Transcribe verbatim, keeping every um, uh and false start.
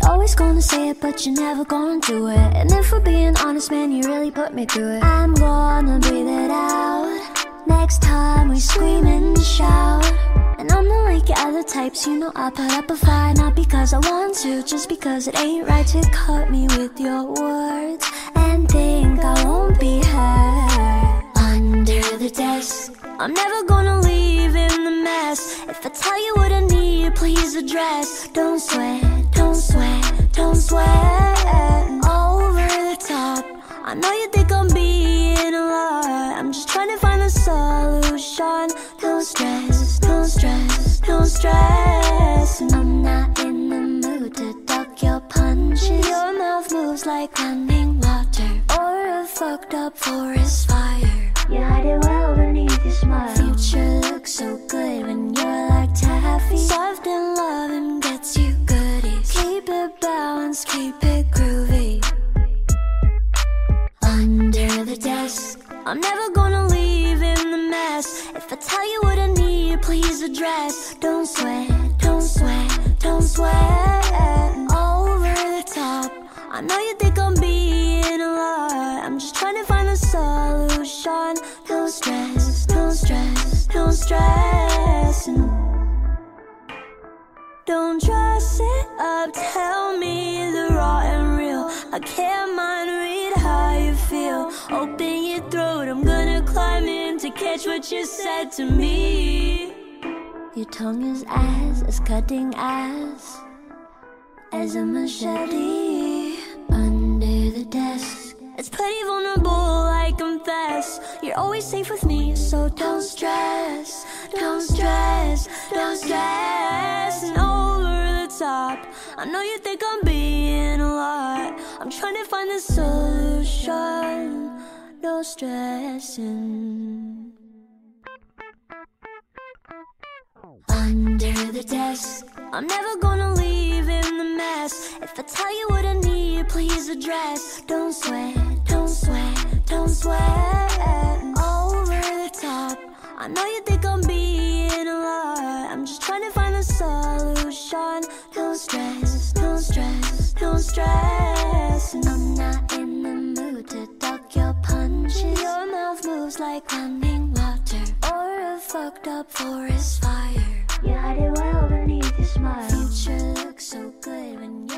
You're always gonna say it, but you're never gonna do it. And if we're being honest, man, you really put me through it. I'm gonna breathe it out next time we scream and shout. And I'm not like your other types, you know I put up a fight. Not because I want to, just because it ain't right to cut me with your words and think I won't be hurt. Under the desk, I'm never gonna leave in the mess. If I tell you what I need, please address. Don't sweat, don't sweat, don't sweat. Over the top, I know you think I'm being a lot. I'm just trying to find a solution. Don't stress, don't stress, don't stress. And I'm not in the mood to duck your punches. Your mouth moves like running water or a fucked up forest fire. You hide it well beneath your smile. Future looks so good when you're like taffy. Soft and loving gets you goodies. Keep it balanced, keep it groovy. Under the desk, I'm never gonna leave in the mess. If I tell you what I need, please address. Don't sweat, don't sweat, don't sweat. Over the top, I know you think I'm being a lot. I'm just trying to find a solution. Don't stress, don't stress, don't stress. And don't dress it up, tell me the raw and real. I can't mind read how you feel. Open your throat, I'm gonna climb in to catch what you said to me. Your tongue is as, as cutting as, as a machete. Under the desk, it's pretty vulnerable, I confess. You're always safe with me, so don't stress, don't stress, don't stress. And over the top, I know you think I'm being a lot. I'm trying to find the solution. No stressing. Under the desk, I'm never gonna leave in the mess. If I tell you what I need, please address. Don't sweat, don't sweat, don't sweat. Over the top, I know you think I'm being a lot. I'm just trying to find a solution. Don't stress, don't stress, don't stress. And I'm not in the mood to duck your punches. Your mouth moves like running water or a fucked up forest fire. You hide it well beneath your smile. Future looks so good when you